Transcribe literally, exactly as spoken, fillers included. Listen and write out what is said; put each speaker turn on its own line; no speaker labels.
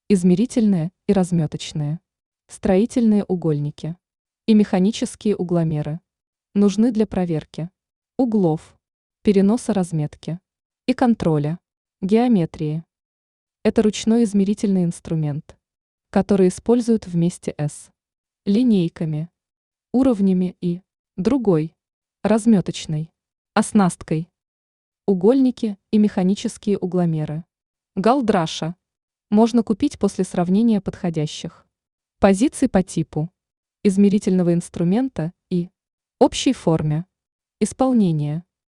измерительные и разметочные, строительные угольники и механические угломеры нужны для проверки углов, переноса разметки и контроля геометрии. Это ручной измерительный инструмент, который используют вместе с линейками, уровнями и другой разметочной оснасткой. Угольники и механические угломеры Галдраша можно купить после сравнения подходящих позиций по типу измерительного инструмента и общей форме исполнения.